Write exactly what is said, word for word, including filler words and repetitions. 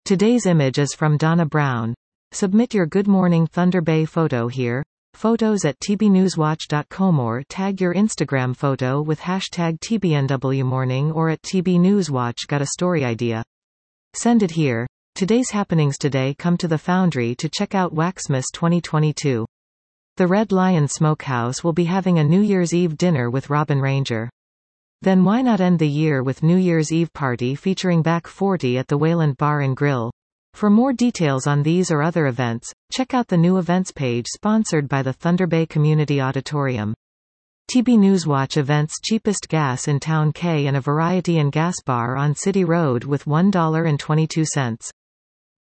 Today's image is from Donna Brown. Submit your Good Morning Thunder Bay photo here. Photos at t b newswatch dot com or tag your Instagram photo with hashtag T B N W morning or at T B Newswatch. Got a story idea? Send it here. Today's happenings today. Come to the Foundry to check out Waxmas twenty twenty-two. The Red Lion Smokehouse will be having a New Year's Eve dinner with Robin Ranger. Then why not end the year with New Year's Eve party featuring Back forty at the Wayland Bar and Grill? For more details on these or other events, check out the new events page sponsored by the Thunder Bay Community Auditorium. T B Newswatch events: cheapest gas in Town K and a variety and gas bar on City Road with one dollar and twenty-two cents.